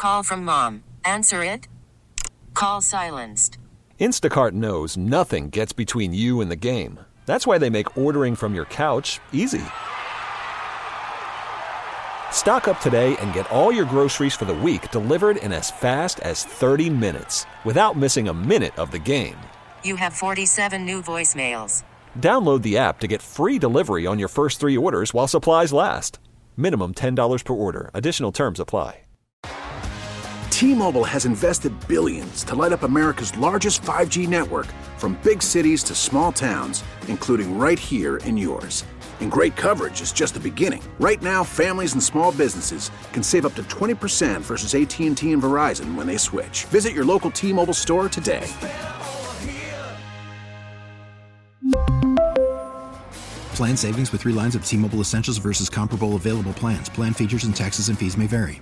Call from mom. Answer it. Call silenced. Instacart knows nothing gets between you and the game. That's why they make ordering from your couch easy. Stock up today and get all your groceries for the week delivered in as fast as 30 minutes without missing a minute of the game. You have 47 new voicemails. Download the app to get free delivery on your first 3 orders while supplies last. Minimum $10 per order. Additional terms apply. T-Mobile has invested billions to light up America's largest 5G network, from big cities to small towns, including right here in yours. And great coverage is just the beginning. Right now, families and small businesses can save up to 20% versus AT&T and Verizon when they switch. Visit your local T-Mobile store today. Plan savings with 3 lines of T-Mobile Essentials versus comparable available plans. Plan features and taxes and fees may vary.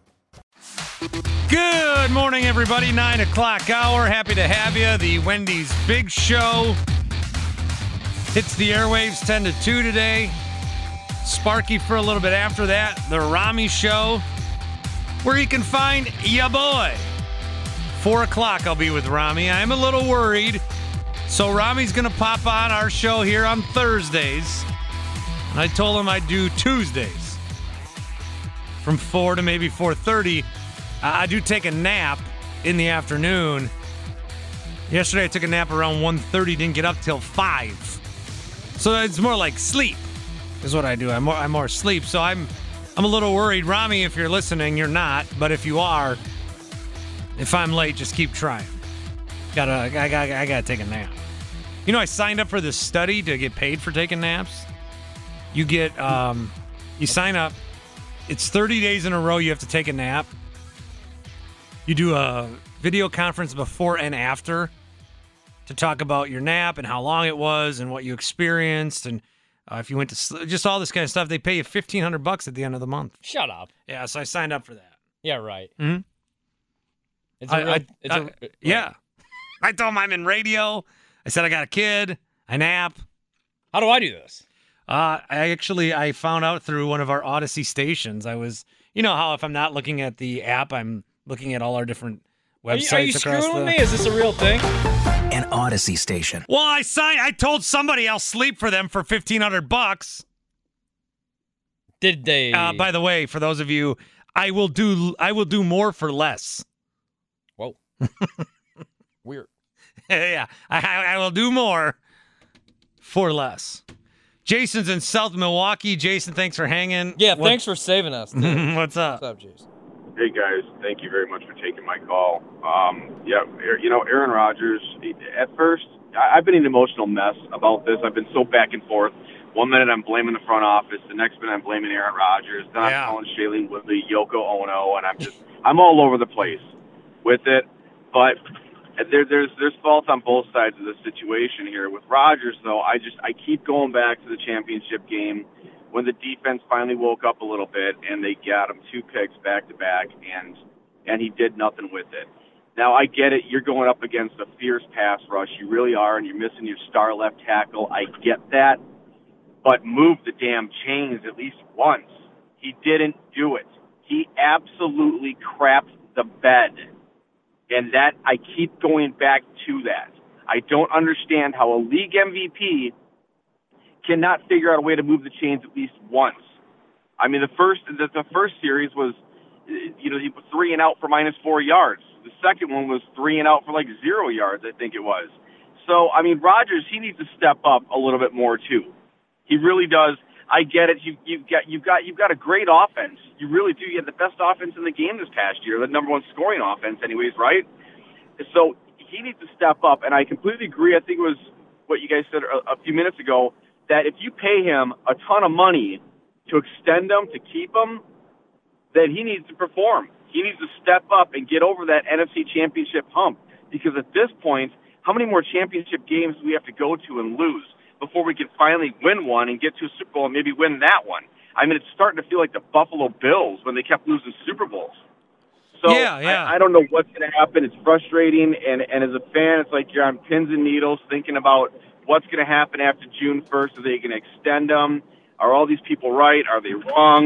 Good morning, everybody. 9 o'clock hour. Happy to have you. The Wendy's Big Show hits the airwaves 10 to 2 today. Sparky for a little bit after that. The Rami Show, where you can find ya boy. 4 o'clock, I'll be with Rami. I'm a little worried. So Rami's going to pop on our show here on Thursdays. And I told him I'd do Tuesdays from 4 to maybe 4:30. I do take a nap in the afternoon. Yesterday I took a nap around 1:30, didn't get up till 5. So it's more like sleep is what I do. I'm more sleep. So I'm a little worried. Rami, if you're listening, you're not. But if you are, if I'm late, just keep trying. I gotta take a nap. You know, I signed up for this study to get paid for taking naps. You get, you sign up. It's 30 days in a row you have to take a nap. You do a video conference before and after to talk about your nap and how long it was and what you experienced and if you went to sleep, just all this kind of stuff. They pay you $1,500 at the end of the month. Shut up. Yeah, so I signed up for that. Yeah, right. Mm-hmm. Yeah. I told them I'm in radio. I said I got a kid. I nap. How do I do this? I found out through one of our Odyssey stations. You know how if I'm not looking at the app, I'm looking at all our different websites. Are you screwing with me? Is this a real thing? An Odyssey station. Well, I told somebody I'll sleep for them for $1,500. Did they? By the way, for those of you, I will do more for less. Whoa. Weird. Yeah, I will do more for less. Jason's in South Milwaukee. Jason, thanks for hanging. Yeah, thanks for saving us. What's up? What's up, Jason? Hey, guys. Thank you very much for taking my call. Aaron Rodgers, at first, I've been an emotional mess about this. I've been so back and forth. 1 minute I'm blaming the front office. The next minute I'm blaming Aaron Rodgers. Then I'm calling Shailene Woodley, Yoko Ono, and I'm all over the place with it. But there's fault on both sides of the situation here. With Rodgers, though, I keep going back to the championship game when the defense finally woke up a little bit and they got him 2 picks back-to-back, and he did nothing with it. Now, I get it. You're going up against a fierce pass rush. You really are, and you're missing your star left tackle. I get that. But move the damn chains at least once. He didn't do it. He absolutely crapped the bed. And that, I keep going back to that. I don't understand how a league MVP cannot figure out a way to move the chains at least once. I mean, the first series was, he was 3 and out for -4 yards. The second one was 3 and out for 0 yards, I think it was. So, I mean, Rodgers, he needs to step up a little bit more too. He really does. I get it. You've got a great offense. You really do. You had the best offense in the game this past year, the number 1 scoring offense, anyways, right? So he needs to step up. And I completely agree. I think it was what you guys said a few minutes ago, that if you pay him a ton of money to extend him, to keep him, then he needs to perform. He needs to step up and get over that NFC Championship hump. Because at this point, how many more championship games do we have to go to and lose before we can finally win one and get to a Super Bowl and maybe win that one? I mean, it's starting to feel like the Buffalo Bills when they kept losing Super Bowls. So I don't know what's going to happen. It's frustrating, and as a fan, it's like you're on pins and needles thinking about what's going to happen after June 1st. Are they going to extend them? Are all these people right? Are they wrong?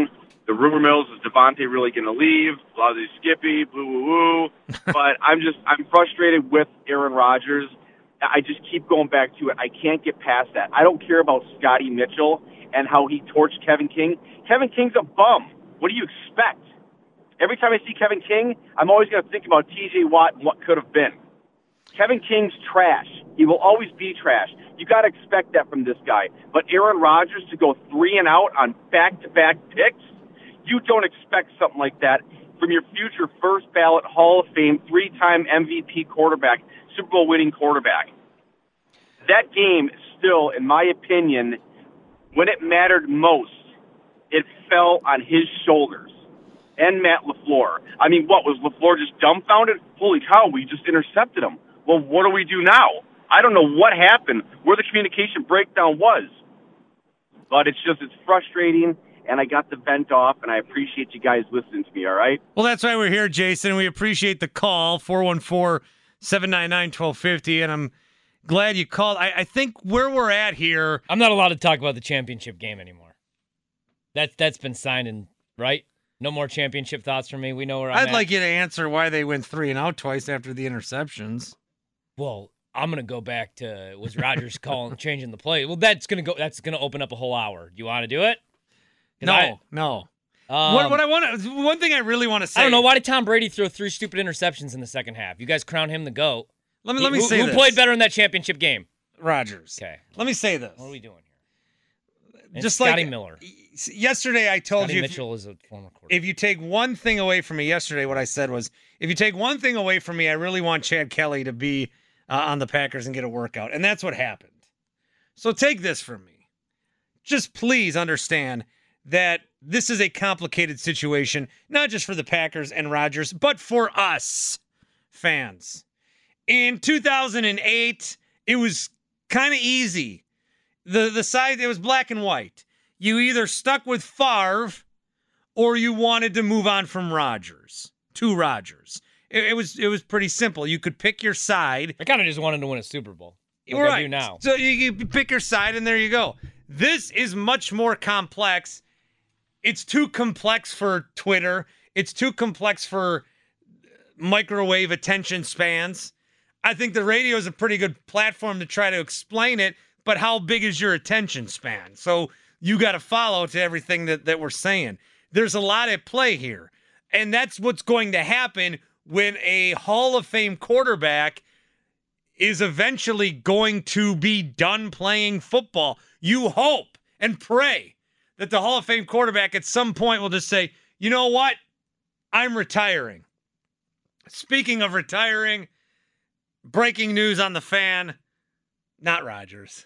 The rumor mills is Devontae really going to leave? Blasey Skippy, boo woo woo. But I'm frustrated with Aaron Rodgers. I just keep going back to it. I can't get past that. I don't care about Scotty Mitchell and how he torched Kevin King. Kevin King's a bum. What do you expect? Every time I see Kevin King, I'm always going to think about T.J. Watt and what could have been. Kevin King's trash. He will always be trash. You got to expect that from this guy. But Aaron Rodgers to go 3-and-out on back-to-back picks, you don't expect something like that from your future first-ballot Hall of Fame, 3-time MVP quarterback, Super Bowl winning quarterback. That game still, in my opinion, when it mattered most, it fell on his shoulders and Matt LaFleur. I mean, what, was LaFleur just dumbfounded? Holy cow, we just intercepted him. Well, what do we do now? I don't know what happened, where the communication breakdown was. But it's frustrating, and I got the vent off, and I appreciate you guys listening to me, all right? Well, that's why we're here, Jason. We appreciate the call, 414-799-1250, and I'm glad you called. I think where we're at here... I'm not allowed to talk about the championship game anymore. That's been signed, and right? No more championship thoughts from me. We know where I'm at. I'd like you to answer why they went 3-and-out twice after the interceptions. Well, I'm gonna go back to was Rodgers changing the play. Well, that's gonna open up a whole hour. Do you want to do it? No. What I want one thing I really want to say. I don't know, why did Tom Brady throw 3 stupid interceptions in the second half? You guys crown him the GOAT. Let me say who this. played better in that championship game? Rodgers. Okay. Let me say this. What are we doing here? And Just Scotty like Miller. Yesterday, I told Scotty you Mitchell is a former quarterback. if you take one thing away from me yesterday, what I said was, if you take one thing away from me, I really want Chad Kelly to be on the Packers and get a workout. And that's what happened. So take this from me. Just please understand that this is a complicated situation, not just for the Packers and Rodgers, but for us fans. In 2008, it was kind of easy. The side, it was black and white. You either stuck with Favre or you wanted to move on from Rodgers to Rodgers. It was pretty simple. You could pick your side. I kind of just wanted to win a Super Bowl. Like right. I do now. So you pick your side, and there you go. This is much more complex. It's too complex for Twitter. It's too complex for microwave attention spans. I think the radio is a pretty good platform to try to explain it, but how big is your attention span? So you got to follow to everything that we're saying. There's a lot at play here, and that's what's going to happen when a Hall of Fame quarterback is eventually going to be done playing football. You hope and pray that the Hall of Fame quarterback at some point will just say, you know what? I'm retiring. Speaking of retiring, breaking news on the Fan, not Rodgers.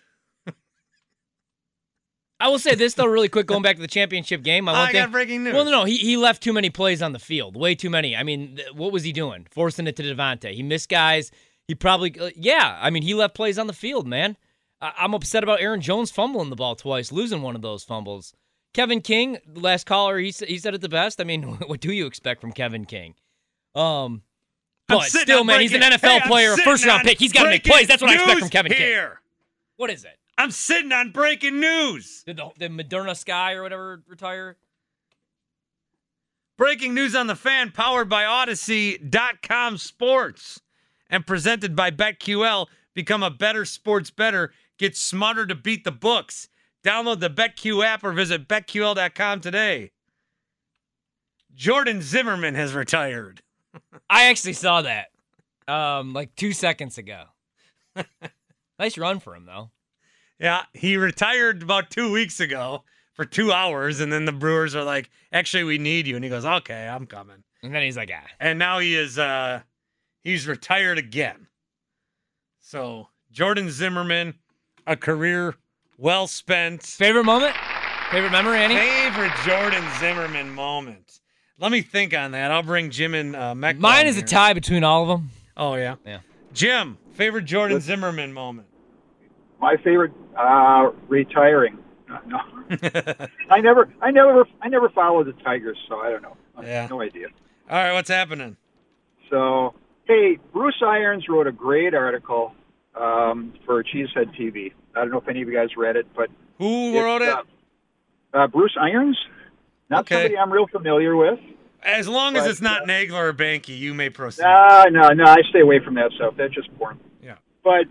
I will say this, though, really quick, going back to the championship game. I got breaking news. Well, no, he left too many plays on the field. Way too many. I mean, what was he doing? Forcing it to Devontae. He missed guys. He probably, he left plays on the field, man. I'm upset about Aaron Jones fumbling the ball twice, losing one of those fumbles. Kevin King, the last caller, he said it the best. I mean, what do you expect from Kevin King? But still, man, he's an NFL player, a first-round pick. He's got to make plays. That's what I expect from Kevin King. What is it? I'm sitting on breaking news. Did the Moderna Sky or whatever retire? Breaking news on the Fan, powered by Odyssey.com Sports and presented by BetQL. Become a better sports bettor. Get smarter to beat the books. Download the BetQ app or visit BetQL.com today. Jordan Zimmerman has retired. I actually saw that like 2 seconds ago. Nice run for him, though. Yeah, he retired about 2 weeks ago for 2 hours, and then the Brewers are like, actually, we need you. And he goes, okay, I'm coming. And then he's like, And now he is he's retired again. So, Jordan Zimmerman, a career well spent. Favorite moment? Favorite memory, Annie? Favorite Jordan Zimmerman moment. Let me think on that. I'll bring Jim and Meck. Mine is a tie between all of them. Oh, yeah? Yeah. Jim, favorite Jordan Zimmerman moment. My favorite, retiring. No. I never followed the Tigers, so I don't know. No idea. All right, what's happening? So, hey, Bruce Irons wrote a great article for Cheesehead TV. I don't know if any of you guys read it, but who wrote it? Bruce Irons. Not somebody I'm real familiar with. As long as it's not Nagler or Banky, you may proceed. No, I stay away from that stuff. That's just boring. Yeah. But,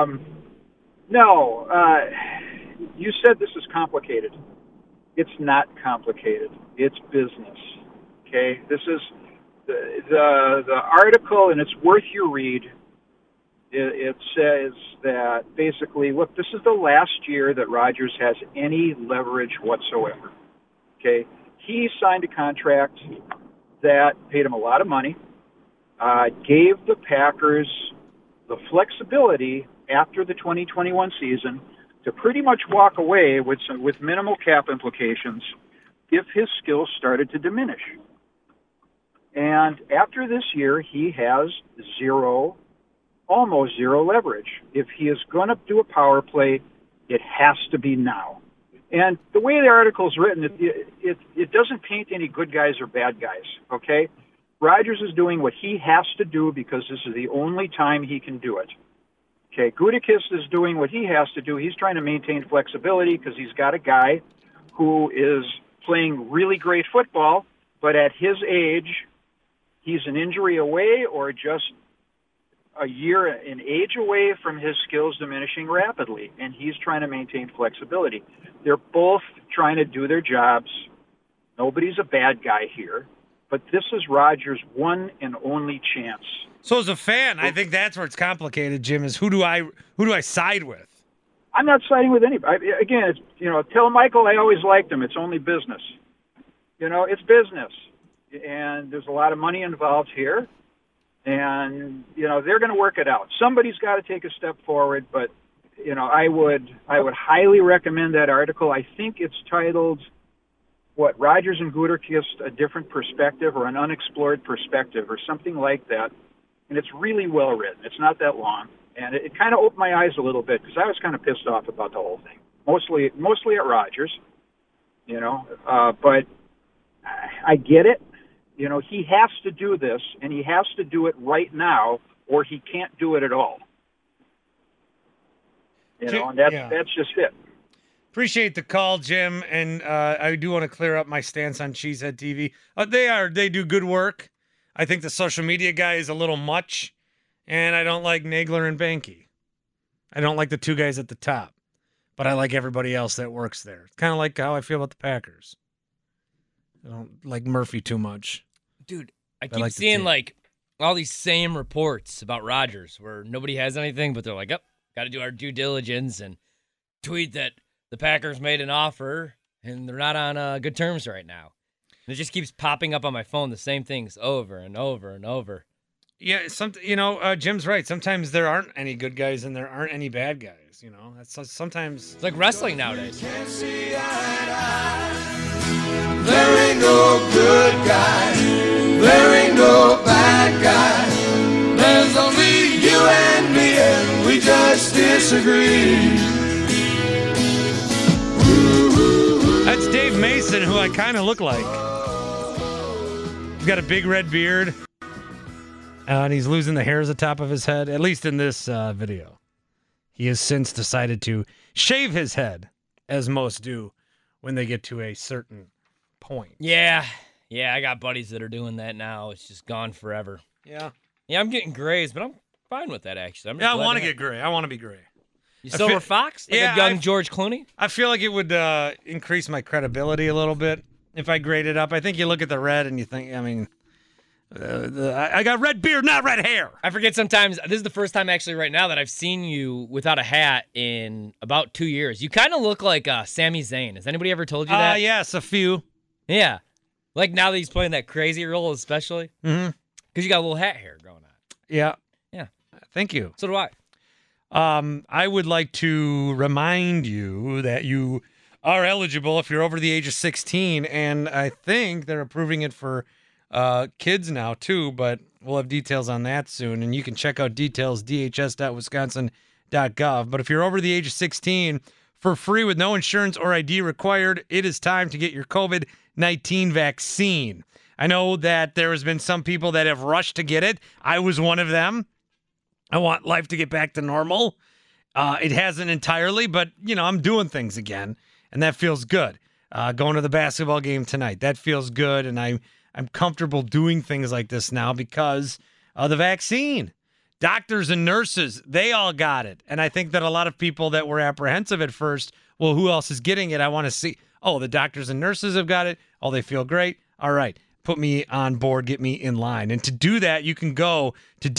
you said this is complicated. It's not complicated. It's business. Okay? This is the article, and it's worth your read. It says that basically, look, this is the last year that Rodgers has any leverage whatsoever. Okay? He signed a contract that paid him a lot of money, gave the Packers the flexibility after the 2021 season to pretty much walk away with minimal cap implications if his skills started to diminish. And after this year, he has almost zero leverage. If he is going to do a power play, it has to be now. And the way the article is written, it doesn't paint any good guys or bad guys, okay? Rodgers is doing what he has to do because this is the only time he can do it. Okay, Gutekunst is doing what he has to do. He's trying to maintain flexibility because he's got a guy who is playing really great football, but at his age, he's an injury away or just a year in age away from his skills diminishing rapidly, and he's trying to maintain flexibility. They're both trying to do their jobs. Nobody's a bad guy here, but this is Rodgers' one and only chance. So as a fan, I think that's where it's complicated, Jim, is who do I side with? I'm not siding with anybody. Again, it's, tell Michael I always liked him. It's only business. It's business. And there's a lot of money involved here. And, they're going to work it out. Somebody's got to take a step forward, but, I would highly recommend that article. I think it's titled, Rodgers and Gutekunst, A Different Perspective or An Unexplored Perspective or something like that. And it's really well written. It's not that long. And it kind of opened my eyes a little bit because I was kind of pissed off about the whole thing. Mostly at Rodgers, but I get it. He has to do this, and he has to do it right now, or he can't do it at all. And that's just it. Appreciate the call, Jim, and I do want to clear up my stance on Cheesehead TV. They do good work. I think the social media guy is a little much, and I don't like Nagler and Banky. I don't like the two guys at the top, but I like everybody else that works there. It's kind of like how I feel about the Packers. I don't like Murphy too much. Dude, I keep seeing all these same reports about Rodgers where nobody has anything, but they're like, got to do our due diligence and tweet that the Packers made an offer and they're not on good terms right now. And it just keeps popping up on my phone, the same things over and over and over. Yeah, Jim's right. Sometimes there aren't any good guys and there aren't any bad guys. That's sometimes it's like wrestling nowadays. There ain't no good guy. There ain't no bad guy. There's only you and me, and we just disagree. That's Dave Mason, who I kind of look like. He's got a big red beard, and he's losing the hairs at the top of his head, at least in this video. He has since decided to shave his head, as most do when they get to a certain point. Yeah, I got buddies that are doing that now. It's just gone forever. Yeah, I'm getting grays, but I'm fine with that, actually. I want to get gray. I want to be gray. You Silver Fox? Like a young George Clooney? I feel like it would increase my credibility a little bit if I graded up. I think you look at the red and you think, I got red beard, not red hair. I forget sometimes. This is the first time actually right now that I've seen you without a hat in about 2 years. You kind of look like Sami Zayn. Has anybody ever told you that? Yes, a few. Yeah. Like now that he's playing that crazy role especially. Mm-hmm. Because you got a little hat hair going on. Yeah. Yeah. Thank you. So do I. I would like to remind you that you are eligible if you're over the age of 16, and I think they're approving it for kids now too, but we'll have details on that soon, and you can check out details, dhs.wisconsin.gov. But if you're over the age of 16, for free with no insurance or ID required, it is time to get your COVID-19 vaccine. I know that there has been some people that have rushed to get it. I was one of them. I want life to get back to normal. It hasn't entirely, but, I'm doing things again, and that feels good. going to the basketball game tonight. That feels good, and I'm comfortable doing things like this now because of the vaccine. Doctors and nurses, they all got it. And I think that a lot of people that were apprehensive at first, well, who else is getting it? I want to see. Oh, the doctors and nurses have got it. Oh, they feel great. All right, put me on board, get me in line. And to do that, you can go to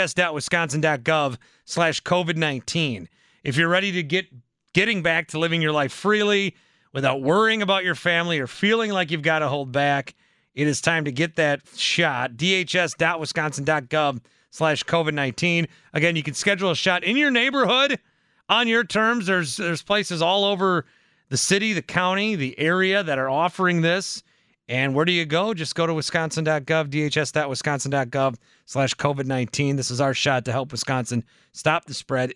dhs.wisconsin.gov/COVID-19. If you're ready to getting back to living your life freely without worrying about your family or feeling like you've got to hold back, it is time to get that shot. dhs.wisconsin.gov/COVID-19. Again, you can schedule a shot in your neighborhood on your terms. There's places all over the city, the county, the area that are offering this. And where do you go? Just go to wisconsin.gov, dhs.wisconsin.gov/COVID-19. This is our shot to help Wisconsin stop the spread.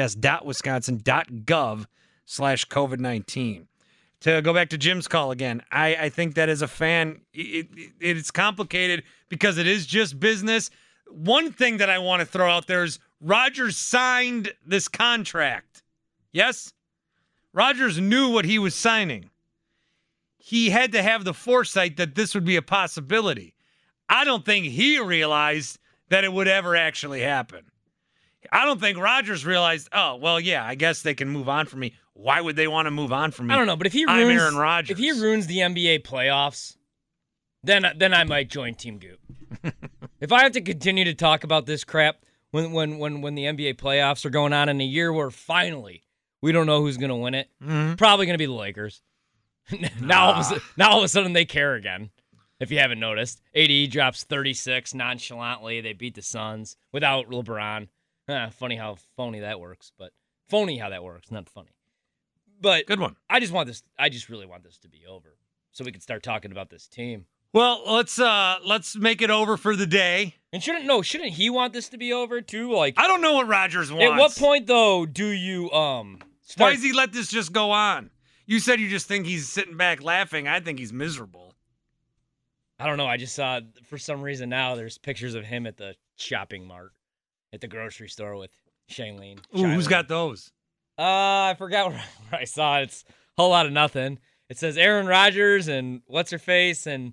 dhs.wisconsin.gov/COVID-19. To go back to Jim's call again, I think that as a fan, it's complicated because it is just business. One thing that I want to throw out there is Rodgers signed this contract. Yes? Rodgers knew what he was signing. He had to have the foresight that this would be a possibility. I don't think he realized that it would ever actually happen. I don't think Rodgers realized, oh, well, yeah, I guess they can move on from me. Why would they want to move on from me? I don't know, but if he I'm Aaron Rodgers. If he ruins the NBA playoffs, then I might join Team Goop. If I have to continue to talk about this crap when the NBA playoffs are going on in a year where finally we don't know who's going to win it, probably going to be the Lakers. Now all of a sudden they care again. If you haven't noticed, AD drops 36 nonchalantly. They beat the Suns without LeBron. Funny how phony that works, but phony how that works, not funny. But good one. I just really want this to be over so we can start talking about this team. Well, let's make it over for the day. And shouldn't he want this to be over too? Like, I don't know what Rodgers wants. At what point though do you Why does he let this just go on? You said you just think he's sitting back laughing. I think he's miserable. I don't know. I just saw, for some reason now, there's pictures of him at the shopping mart, at the grocery store with Shailene. Ooh, who's got those? I forgot where I saw it. It's a whole lot of nothing. It says Aaron Rodgers and what's-her-face and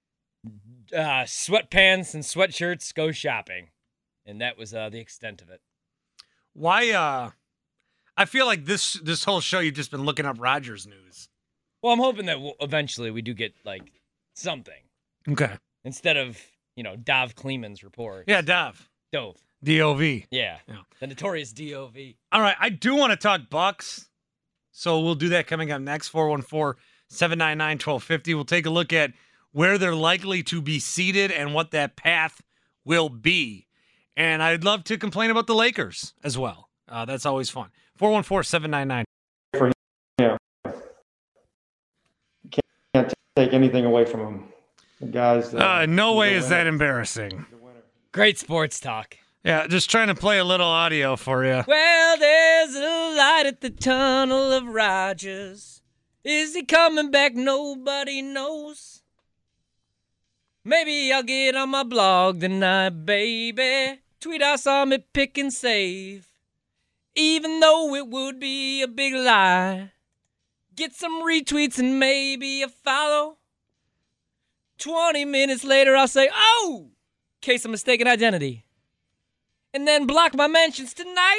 sweatpants and sweatshirts go shopping. And that was the extent of it. Why, I feel like this whole show you've just been looking up Rodgers news. Well, I'm hoping that eventually we do get, like, something. Okay. Instead of, Dov Kleeman's report. Yeah, Dov. D-O-V. Yeah. The notorious D-O-V. All right, I do want to talk Bucks, so we'll do that coming up next, 414-799-1250. We'll take a look at where they're likely to be seated and what that path will be. And I'd love to complain about the Lakers as well. That's always fun. 414-799. For him, can't take anything away from him. The guys. No way is that embarrassing. Great sports talk. Yeah, just trying to play a little audio for you. Well, there's a light at the tunnel of Rodgers. Is he coming back? Nobody knows. Maybe I'll get on my blog tonight, baby. Tweet I saw me pick and save. Even though it would be a big lie. Get some retweets and maybe a follow. 20 minutes later, I'll say, oh, case of mistaken identity. And then block my mentions tonight.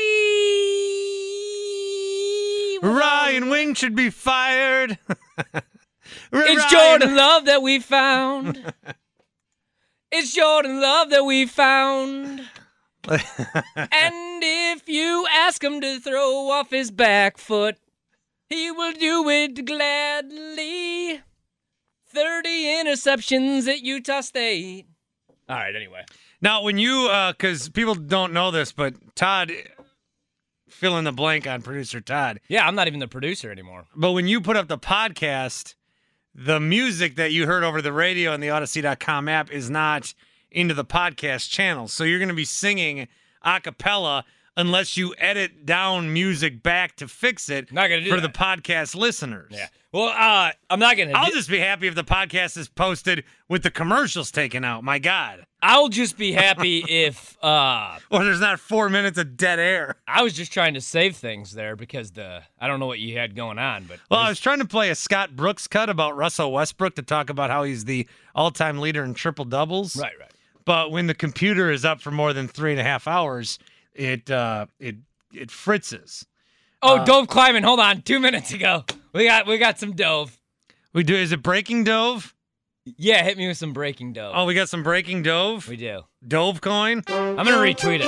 Ryan Wing should be fired. It's Jordan Love that we found. It's Jordan Love that we found. And if you ask him to throw off his back foot, he will do it gladly. 30 interceptions at Utah State. All right, anyway. Now, when you, because people don't know this, but Todd, fill in the blank on producer Todd. Yeah, I'm not even the producer anymore. But when you put up the podcast, the music that you heard over the radio and the Odyssey.com app is not into the podcast channel. So you're going to be singing a cappella unless you edit down music back to fix it Not gonna do for that. the podcast listeners. Yeah. Well, I'm not going to. I'll just be happy if the podcast is posted with the commercials taken out. My God. I'll just be happy if. Or there's not 4 minutes of dead air. I was just trying to save things there because I don't know what you had going on, but. Well, I was trying to play a Scott Brooks cut about Russell Westbrook to talk about how he's the all-time leader in triple doubles. Right. But when the computer is up for more than 3.5 hours, it fritzes. Oh, Dove Kleiman, hold on. 2 minutes ago. We got some Dove. We do. Is it breaking Dove? Yeah, hit me with some breaking Dove. Oh, we got some breaking Dove? We do. Dove coin? I'm going to retweet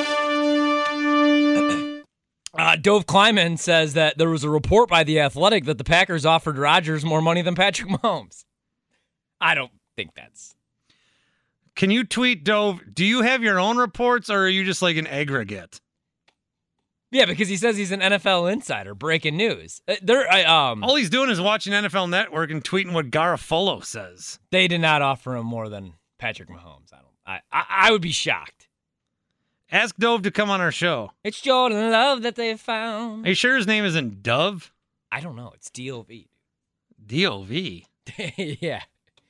it. Dove Kleiman says that there was a report by The Athletic that the Packers offered Rodgers more money than Patrick Mahomes. I don't think that's... Can you tweet Dove? Do you have your own reports, or are you just like an aggregate? Yeah, because he says he's an NFL insider. Breaking news. All he's doing is watching NFL Network and tweeting what Garofolo says. They did not offer him more than Patrick Mahomes. I would be shocked. Ask Dove to come on our show. It's Jordan Love that they found. Are you sure his name isn't Dove? I don't know. It's DOV. DOV? Yeah.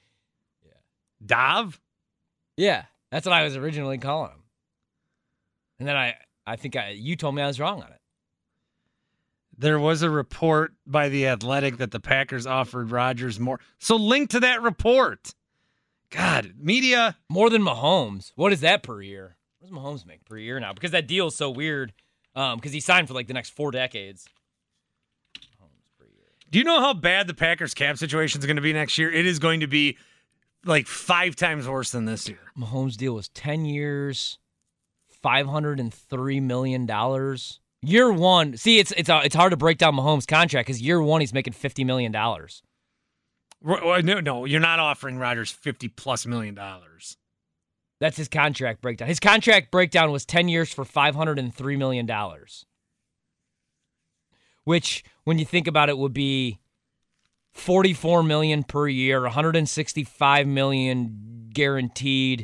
Dov? Yeah, that's what I was originally calling him. And then I think you told me I was wrong on it. There was a report by The Athletic that the Packers offered Rodgers more. So link to that report. God, media. More than Mahomes. What is that per year? What does Mahomes make per year now? Because that deal is so weird. Because he signed for like the next 4 decades. Do you know how bad the Packers cap situation is going to be next year? It is going to be like 5 times worse than this year. Mahomes' deal was 10 years, $503 million. Year one, see, it's hard to break down Mahomes' contract because year one he's making $50 million. No, you're not offering Rodgers $50+ million. That's his contract breakdown. His contract breakdown was 10 years for $503 million. Which, when you think about it, would be $44 million per year, $165 million guaranteed.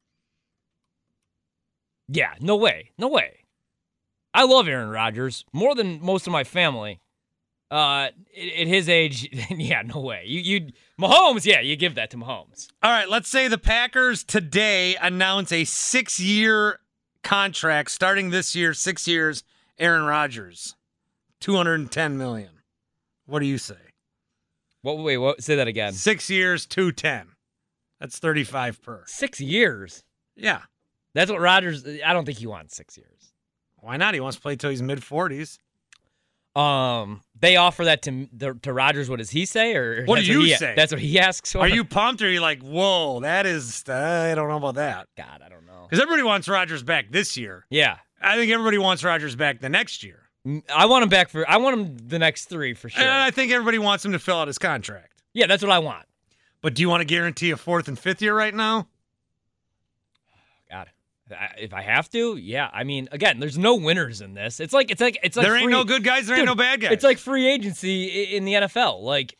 Yeah, no way. I love Aaron Rodgers more than most of my family. At his age, yeah, no way. Mahomes, yeah, you give that to Mahomes. All right, let's say the Packers today announce a 6-year contract starting this year, 6 years. Aaron Rodgers, $210 million. What do you say? What? Say that again. 6 years, $210. That's 35 per. 6 years. Yeah, that's what Rodgers. I don't think he wants 6 years. Why not? He wants to play till he's mid-40s. They offer that to Rodgers. What does he say? Or what do you say? That's what he asks for? Are you pumped, or are you like, whoa, that is, I don't know about that. God, I don't know. Because everybody wants Rodgers back this year. Yeah. I think everybody wants Rodgers back the next year. I want him the next 3 for sure. And I think everybody wants him to fill out his contract. Yeah, that's what I want. But do you want to guarantee a 4th and 5th year right now? God. If I have to, yeah. I mean, again, there's no winners in this. It's like there ain't no good guys, there ain't no bad guys. It's like free agency in the NFL. Like,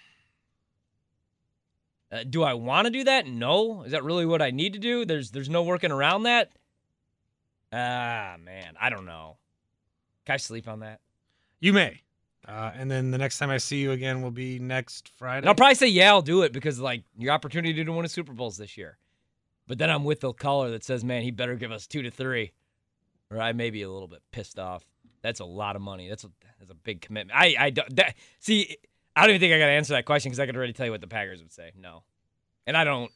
do I want to do that? No. Is that really what I need to do? There's no working around that. Man, I don't know. Can I sleep on that? You may. And then the next time I see you again will be next Friday. And I'll probably say, yeah, I'll do it because, like, your opportunity to win a Super Bowl's this year. But then I'm with the caller that says, man, he better give us 2 to 3. Or I may be a little bit pissed off. That's a lot of money. That's a big commitment. I don't even think I got to answer that question because I could already tell you what the Packers would say. No. And I don't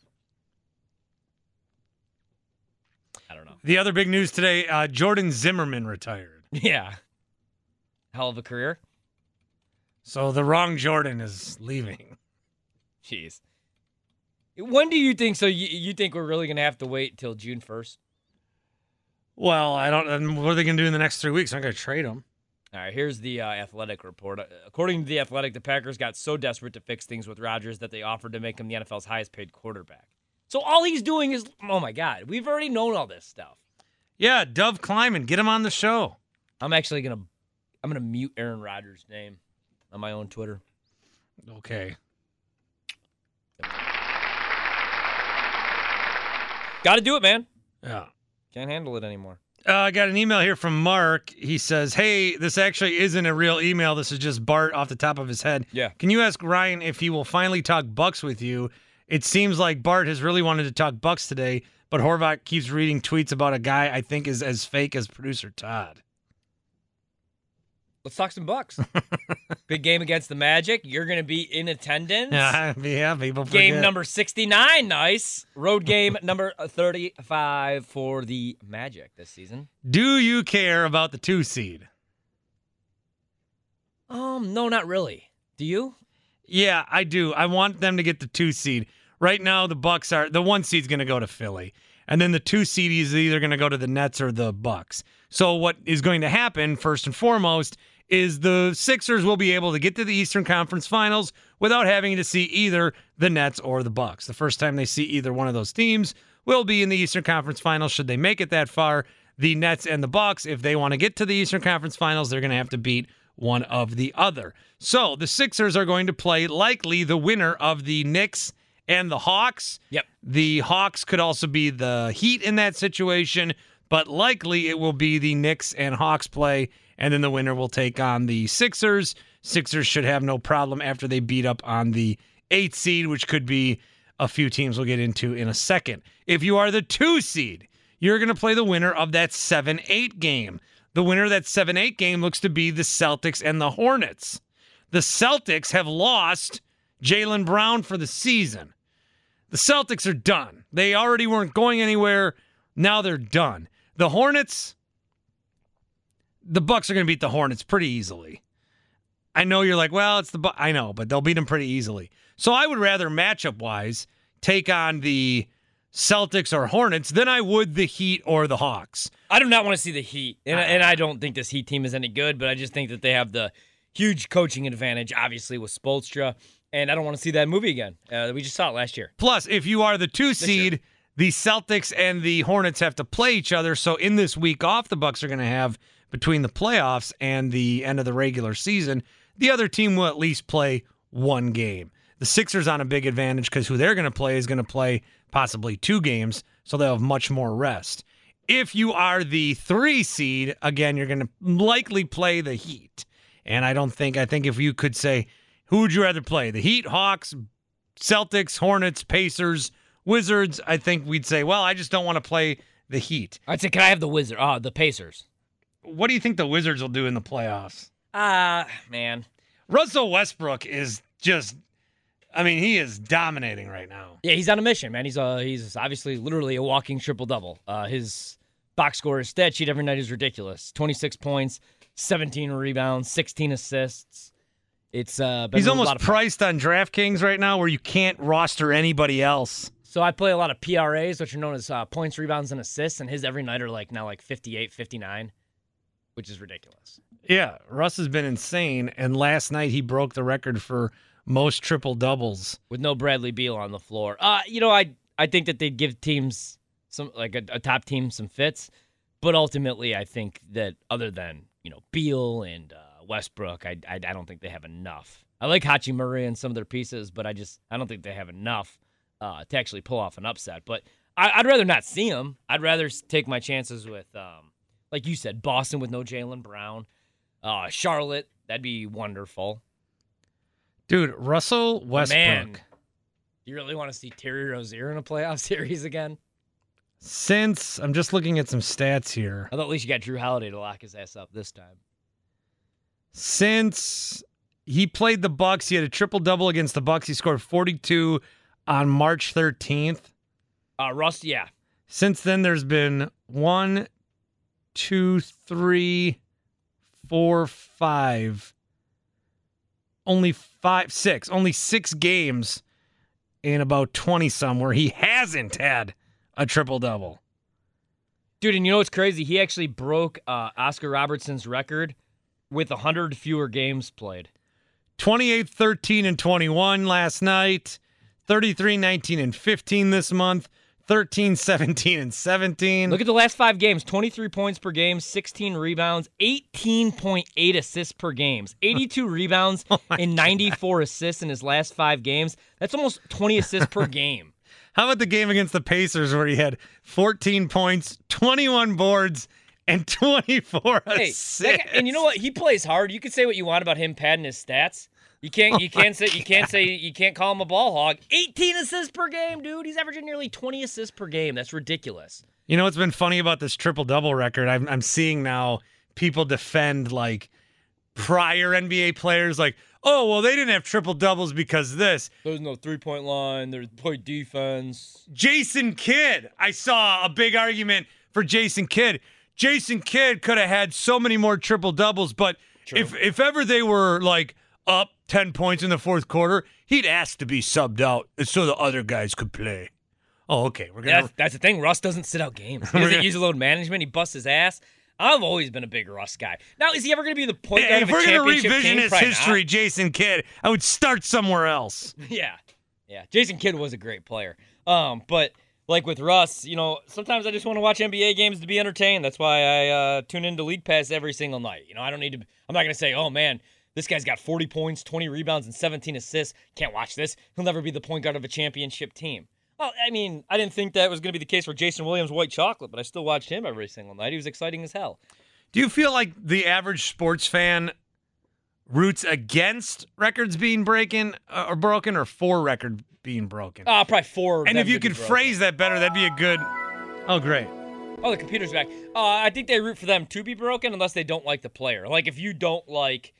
know. The other big news today, Jordan Zimmerman retired. Yeah. Hell of a career. So the wrong Jordan is leaving. Jeez. When do you think, so you think we're really going to have to wait till June 1st? Well, I don't, what are they going to do in the next 3 weeks? I'm going to trade him. All right, here's the Athletic report. According to the Athletic, the Packers got so desperate to fix things with Rodgers that they offered to make him the NFL's highest paid quarterback. So all he's doing is, oh my God, we've already known all this stuff. Yeah, Dove Kleiman, get him on the show. I'm actually going to mute Aaron Rodgers' name on my own Twitter. Okay. Got to do it, man. Yeah. Can't handle it anymore. I got an email here from Mark. He says, hey, this actually isn't a real email. This is just Bart off the top of his head. Yeah. Can you ask Ryan if he will finally talk Bucks with you? It seems like Bart has really wanted to talk Bucks today, but Horvath keeps reading tweets about a guy I think is as fake as producer Todd. Let's talk some Bucks. Big game against the Magic. You're going to be in attendance. Yeah, people forget. Game number 69, nice. Road game number 35 for the Magic this season. Do you care about the 2 seed? No, not really. Do you? Yeah, I do. I want them to get the 2 seed. Right now, the Bucks are the 1 seed's going to go to Philly, and then the 2 seed is either going to go to the Nets or the Bucks. So what is going to happen first and foremost is the Sixers will be able to get to the Eastern Conference Finals without having to see either the Nets or the Bucks. The first time they see either one of those teams will be in the Eastern Conference Finals. Should they make it that far, the Nets and the Bucks, if they want to get to the Eastern Conference Finals, they're going to have to beat one of the other. So the Sixers are going to play likely the winner of the Knicks and the Hawks. Yep. The Hawks could also be the Heat in that situation, but likely it will be the Knicks and Hawks play, and then the winner will take on the Sixers. Sixers should have no problem after they beat up on the 8th seed, which could be a few teams we'll get into in a second. If you are the 2 seed, you're going to play the winner of that 7-8 game. The winner of that 7-8 game looks to be the Celtics and the Hornets. The Celtics have lost Jaylen Brown for the season. The Celtics are done. They already weren't going anywhere. Now they're done. The Hornets, the Bucks are going to beat the Hornets pretty easily. I know you're like, well, it's the Bucks. I know, but they'll beat them pretty easily. So I would rather matchup-wise take on the Celtics or Hornets than I would the Heat or the Hawks. I do not want to see the Heat, and I don't think this Heat team is any good, but I just think that they have the huge coaching advantage, obviously, with Spoelstra, and I don't want to see that movie again. We just saw it last year. Plus, if you are the 2 seed, the Celtics and the Hornets have to play each other, so in this week off the Bucks are going to have between the playoffs and the end of the regular season, the other team will at least play 1 game. The Sixers on a big advantage because who they're going to play is going to play possibly 2 games, so they'll have much more rest. If you are the 3 seed, again, you're going to likely play the Heat. And I think if you could say, who would you rather play? The Heat, Hawks, Celtics, Hornets, Pacers, Wizards, I think we'd say, well, I just don't want to play the Heat. I'd say, can I have the Pacers? What do you think the Wizards will do in the playoffs? Man. Russell Westbrook is just, he is dominating right now. Yeah, he's on a mission, man. He's obviously literally a walking triple-double. His box score, his stat sheet every night is ridiculous. 26 points, 17 rebounds, 16 assists. It's he's almost priced on DraftKings right now where you can't roster anybody else. So I play a lot of PRAs, which are known as points, rebounds, and assists, and his every night are now 58, 59, which is ridiculous. Yeah, Russ has been insane, and last night he broke the record for most triple-doubles. With no Bradley Beal on the floor. I think that they'd give teams, some a top team some fits, but ultimately I think that other than, Beal and Westbrook, I don't think they have enough. I like Hachimura and some of their pieces, but I don't think they have enough to actually pull off an upset. But I'd rather not see them. I'd rather take my chances with, like you said, Boston with no Jaylen Brown. Charlotte, that'd be wonderful. Dude, Russell Westbrook. Man, do you really want to see Terry Rozier in a playoff series again? Since, I'm just looking at some stats here. I thought at least you got Drew Holiday to lock his ass up this time. Since he played the Bucks, he had a triple-double against the Bucks. He scored 42 on March 13th. Russ, yeah. Since then, there's been 1, 2, 3, 4, 5. Only 6 games in about 20-some where he hasn't had a triple-double. Dude, and you know what's crazy? He actually broke Oscar Robertson's record with 100 fewer games played. 28, 13, and 21 last night. 33, 19, and 15 this month. 13, 17, and 17. Look at the last 5 games. 23 points per game, 16 rebounds, 18.8 assists per game. 82 rebounds and 94 assists in his last 5 games. That's almost 20 assists per game. How about the game against the Pacers where he had 14 points, 21 boards, and 24 Hey, assists. that guy, and you know what? He plays hard. You can say what you want about him padding his stats. You can't call him a ball hog. 18 assists per game, dude. He's averaging nearly 20 assists per game. That's ridiculous. You know what's been funny about this triple-double record? I'm seeing now people defend like prior NBA players like, oh, well, they didn't have triple-doubles because of this. There's no three-point line. There's play defense. Jason Kidd. I saw a big argument for Jason Kidd. Jason Kidd could have had so many more triple-doubles, but if ever they were like up 10 points in the fourth quarter, he'd ask to be subbed out so the other guys could play. Oh, okay. That's the thing. Russ doesn't sit out games. He doesn't use load management. He busts his ass. I've always been a big Russ guy. Now, is he ever going to be the point guard of a championship team? If we're going to revisionist history, not. Jason Kidd, I would start somewhere else. Yeah. Jason Kidd was a great player. But like with Russ, you know, sometimes I just want to watch NBA games to be entertained. That's why I tune into League Pass every single night. You know, I don't need to. I'm not going to say, oh man, this guy's got 40 points, 20 rebounds, and 17 assists. Can't watch this. He'll never be the point guard of a championship team. Well, I mean, I didn't think that was going to be the case for Jason Williams' White Chocolate, but I still watched him every single night. He was exciting as hell. Do you feel like the average sports fan roots against records being broken or for record being broken? Probably for. And if you could phrase that better, that'd be a good. Oh, great. Oh, the computer's back. I think they root for them to be broken unless they don't like the player. Like if you don't like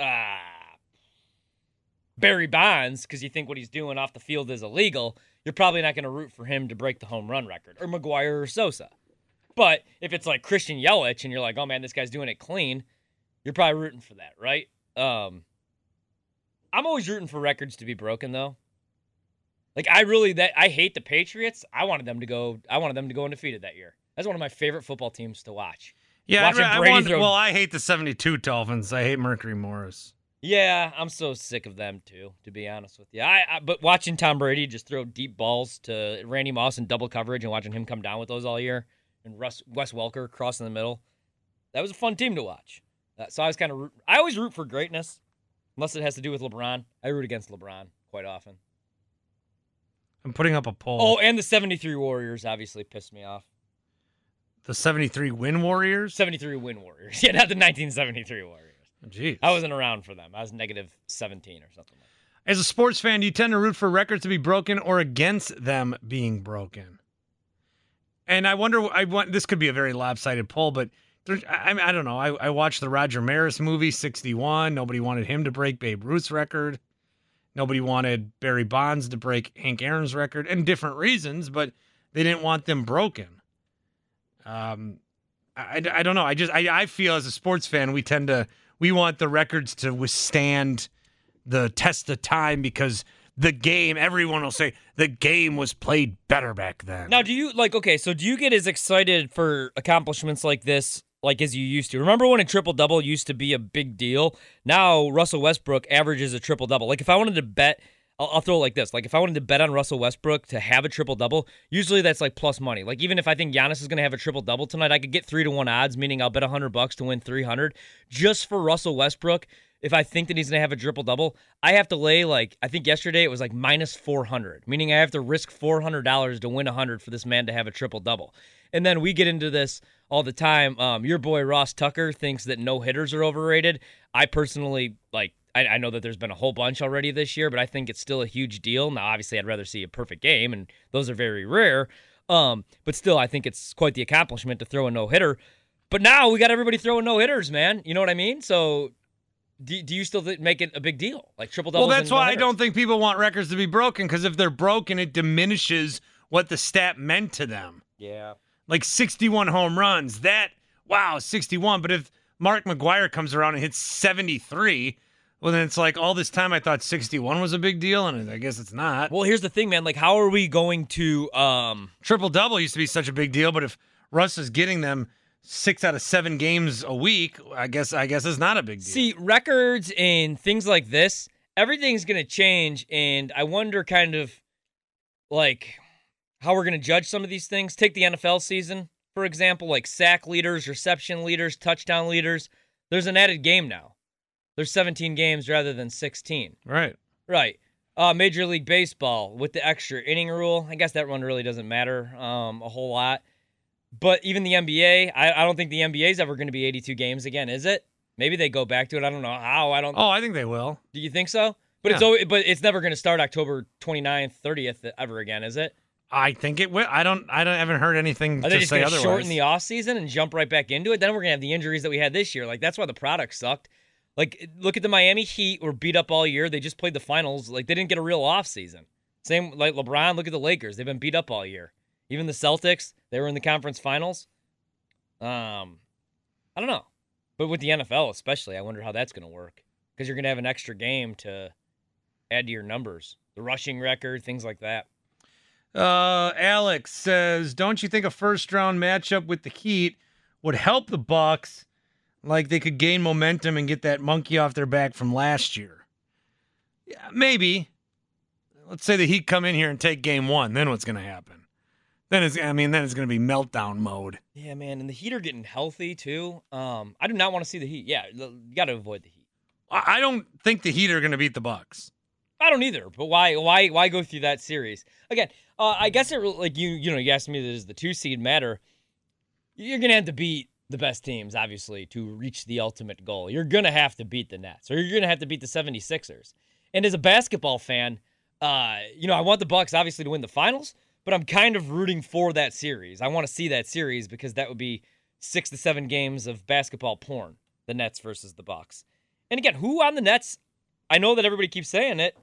Barry Bonds because you think what he's doing off the field is illegal, you're probably not going to root for him to break the home run record, or Maguire or Sosa. But if it's like Christian Yelich and you're like, oh man, this guy's doing it clean, you're probably rooting for that, right? I'm always rooting for records to be broken though. Like I hate the Patriots. I wanted them to go undefeated that year. That's one of my favorite football teams to watch. Yeah, I hate the 72 Dolphins. I hate Mercury Morris. Yeah, I'm so sick of them too, to be honest with you. But watching Tom Brady just throw deep balls to Randy Moss in double coverage and watching him come down with those all year, and Wes Welker crossing the middle, that was a fun team to watch. So I always root for greatness, unless it has to do with LeBron. I root against LeBron quite often. I'm putting up a poll. Oh, and the 73 Warriors obviously pissed me off. The 73 win Warriors? 73 win Warriors. Yeah, not the 1973 Warriors. Jeez. I wasn't around for them. I was -17 or something like that. As a sports fan, do you tend to root for records to be broken or against them being broken? And I wonder, this could be a very lopsided poll, but I don't know. I watched the Roger Maris movie, 61. Nobody wanted him to break Babe Ruth's record. Nobody wanted Barry Bonds to break Hank Aaron's record, and different reasons, but they didn't want them broken. I don't know. I feel as a sports fan, we want the records to withstand the test of time because the game, everyone will say, the game was played better back then. Now, do you get as excited for accomplishments like this like as you used to? Remember when a triple-double used to be a big deal? Now Russell Westbrook averages a triple-double. Like if I wanted to bet, I'll throw it like this. Like if I wanted to bet on Russell Westbrook to have a triple-double, usually that's like plus money. Like even if I think Giannis is going to have a triple-double tonight, I could get 3-1 odds, meaning I'll bet $100 to win 300 just for Russell Westbrook. If I think that he's going to have a triple-double, I have to lay I think yesterday it was like -400, meaning I have to risk $400 to win 100 for this man to have a triple-double. And then we get into this all the time. Your boy Ross Tucker thinks that no-hitters are overrated. I personally, I know that there's been a whole bunch already this year, but I think it's still a huge deal. Now, obviously, I'd rather see a perfect game, and those are very rare. But still, I think it's quite the accomplishment to throw a no-hitter. But now we got everybody throwing no-hitters, man. You know what I mean? So do you still make it a big deal? Like triple-doubles? Well, that's why I don't think people want records to be broken, because if they're broken, it diminishes what the stat meant to them. Yeah. Like 61 home runs. 61. But if Mark McGwire comes around and hits 73, well, then it's like all this time I thought 61 was a big deal, and I guess it's not. Well, here's the thing, man. Like, how are we going to triple-double used to be such a big deal, but if Russ is getting them 6 out of 7 games a week, I guess it's not a big deal. See, records and things like this, everything's going to change, and I wonder kind of like how we're going to judge some of these things. Take the NFL season, for example, like sack leaders, reception leaders, touchdown leaders. There's an added game now. There's 17 games rather than 16. Right. Major League Baseball with the extra inning rule. I guess that one really doesn't matter a whole lot. But even the NBA, I don't think the NBA is ever going to be 82 games again, is it? Maybe they go back to it. I don't know how. Oh, I think they will. Do you think so? But it's never going to start October 29th, 30th ever again, is it? I think it will. I haven't heard anything Are to they just say going to otherwise. shorten the offseason and jump right back into it? Then we're going to have the injuries that we had this year. Like, that's why the product sucked. Like, look at the Miami Heat, were beat up all year. They just played the finals. Like, they didn't get a real offseason. Same like LeBron. Look at the Lakers. They've been beat up all year. Even the Celtics, they were in the conference finals. I don't know. But with the NFL especially, I wonder how that's going to work. Because you're going to have an extra game to add to your numbers. The rushing record, things like that. Alex says, don't you think a first-round matchup with the Heat would help the Bucks? Like they could gain momentum and get that monkey off their back from last year. Yeah, maybe. Let's say the Heat come in here and take game one. Then what's going to happen? Then it's going to be meltdown mode. Yeah, man, and the Heat are getting healthy too. I do not want to see the Heat. Yeah, you got to avoid the Heat. I don't think the Heat are going to beat the Bucks. I don't either. But why go through that series again? I guess it like you asked me, does the 2 seed matter? You're going to have to beat the best teams, obviously, to reach the ultimate goal. You're going to have to beat the Nets, or you're going to have to beat the 76ers. And as a basketball fan, I want the Bucks obviously to win the finals, but I'm kind of rooting for that series. I want to see that series because that would be 6 to 7 games of basketball porn, the Nets versus the Bucks. And again, who on the Nets? I know that everybody keeps saying it,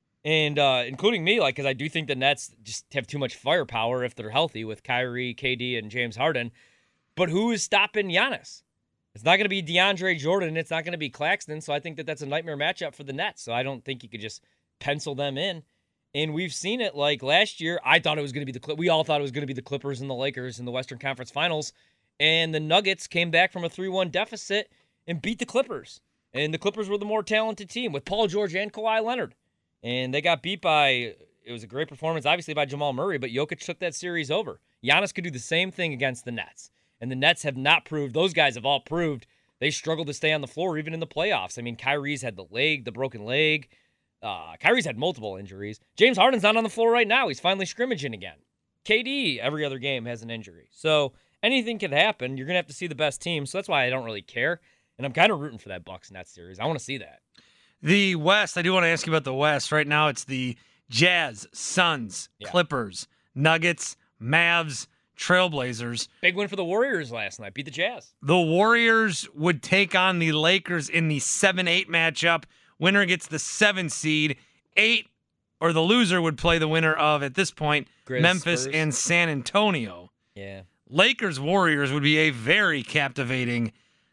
and including me, because I do think the Nets just have too much firepower if they're healthy with Kyrie, KD, and James Harden. But who is stopping Giannis? It's not going to be DeAndre Jordan. It's not going to be Claxton. So I think that that's a nightmare matchup for the Nets. So I don't think you could just pencil them in. And we've seen it like last year. I thought it was going to be we all thought it was going to be the Clippers and the Lakers in the Western Conference Finals. And the Nuggets came back from a 3-1 deficit and beat the Clippers. And the Clippers were the more talented team with Paul George and Kawhi Leonard. And they got beat by, it was a great performance, obviously, by Jamal Murray, but Jokic took that series over. Giannis could do the same thing against the Nets. And the Nets have not proved, those guys have all proved, they struggle to stay on the floor even in the playoffs. I mean, Kyrie's had the broken leg. Kyrie's had multiple injuries. James Harden's not on the floor right now. He's finally scrimmaging again. KD, every other game, has an injury. So anything can happen. You're going to have to see the best team. So that's why I don't really care. And I'm kind of rooting for that Bucks-Nets series. I want to see that. The West, I do want to ask you about the West. Right now it's the Jazz, Suns, Clippers, Nuggets, Mavs, Trailblazers. Big win for the Warriors last night. Beat the Jazz. The Warriors would take on the Lakers in the 7-8 matchup. Winner gets the 7 seed. 8, or the loser would play the winner of, at this point, Memphis Spurs. and San Antonio. Yeah. Lakers-Warriors would be a very captivating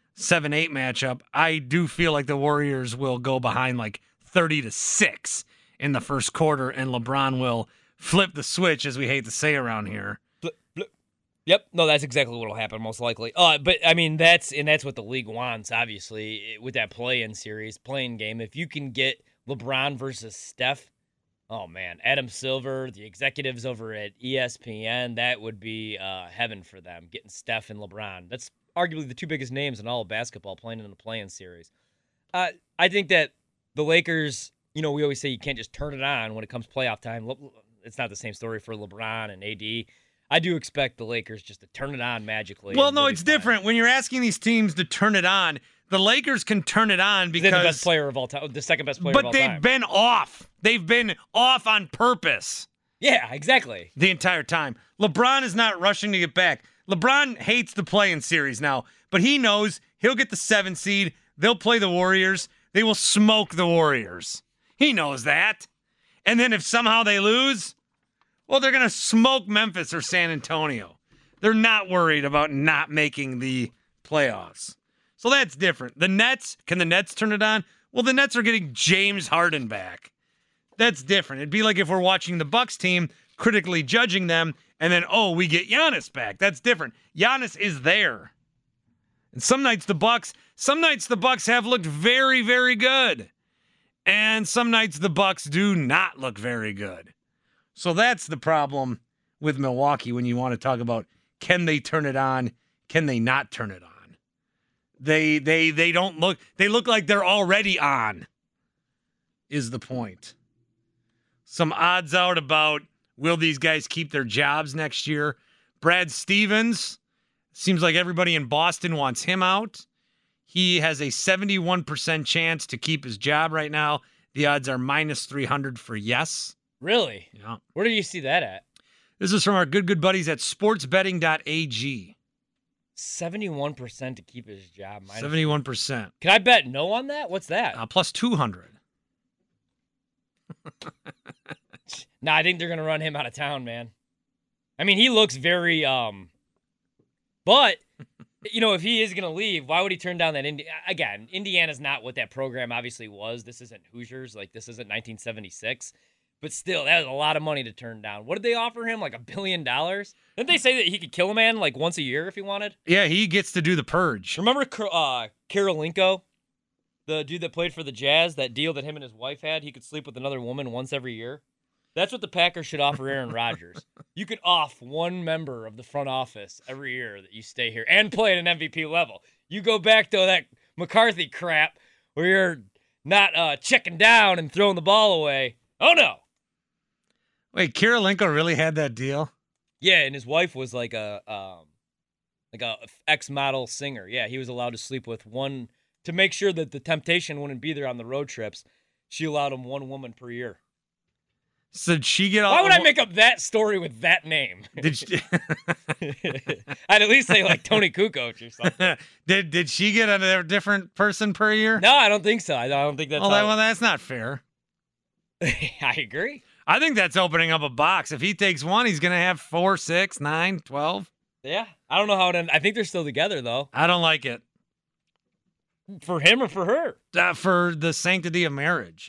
7-8 matchup. I do feel like the Warriors will go behind like 30-6 in the first quarter, and LeBron will flip the switch, as we hate to say around here. Yep. No, that's exactly what will happen, most likely. But I mean, that's what the league wants, obviously, with that play-in series, play-in game. If you can get LeBron versus Steph, oh man, Adam Silver, the executives over at ESPN, that would be heaven for them, getting Steph and LeBron. That's arguably the 2 biggest names in all of basketball playing in the play-in series. I think that the Lakers, we always say you can't just turn it on when it comes playoff time. It's not the same story for LeBron and AD. I do expect the Lakers just to turn it on magically. Well, no, it's different. When you're asking these teams to turn it on, the Lakers can turn it on because they're the best player of all time, the second best player of all time. But they've been off. They've been off on purpose. Yeah, exactly. The entire time. LeBron is not rushing to get back. LeBron hates the play-in series now, but he knows he'll get the 7 seed. They'll play the Warriors. They will smoke the Warriors. He knows that. And then if somehow they lose, well, they're going to smoke Memphis or San Antonio. They're not worried about not making the playoffs. So that's different. The Nets, can the Nets turn it on? Well, the Nets are getting James Harden back. That's different. It'd be like if we're watching the Bucks team, critically judging them, and then, we get Giannis back. That's different. Giannis is there. And some nights the Bucks have looked very, very good. And some nights the Bucks do not look very good. So that's the problem with Milwaukee when you want to talk about, can they turn it on? Can they not turn it on? They don't look, they look like they're already on, is the point. Some odds out about, will these guys keep their jobs next year? Brad Stevens, seems like everybody in Boston wants him out. He has a 71% chance to keep his job right now. The odds are -300 for yes. Really? Yeah. Where do you see that at? This is from our good buddies at sportsbetting.ag. 71% to keep his job. 71%. Can I bet no on that? What's that? Plus 200. Nah, I think they're going to run him out of town, man. I mean, he looks very, but, if he is going to leave, why would he turn down that? Again, Indiana's not what that program obviously was. This isn't Hoosiers. Like, this isn't 1976. But still, that was a lot of money to turn down. What did they offer him? Like $1 billion? Didn't they say that he could kill a man like once a year if he wanted? Yeah, he gets to do the purge. Remember Karolinko, the dude that played for the Jazz, that deal that him and his wife had? He could sleep with another woman once every year. That's what the Packers should offer Aaron Rodgers. You could off one member of the front office every year that you stay here and play at an MVP level. You go back to that McCarthy crap where you're not checking down and throwing the ball away. Oh, no. Wait, Karolinko really had that deal? Yeah, and his wife was like a ex-model singer. Yeah, he was allowed to sleep with one to make sure that the temptation wouldn't be there on the road trips. She allowed him one woman per year. So did she get all? Why would I make up that story with that name? Did she... I'd at least say like Tony Kukoc or something. Did she get a different person per year? No, I don't think so. I don't think that's. Well, that's not fair. I agree. I think that's opening up a box. If he takes one, he's going to have 4, 6, 9, 12. Yeah. I don't know how it ends. I think they're still together, though. I don't like it. For him or for her? For the sanctity of marriage.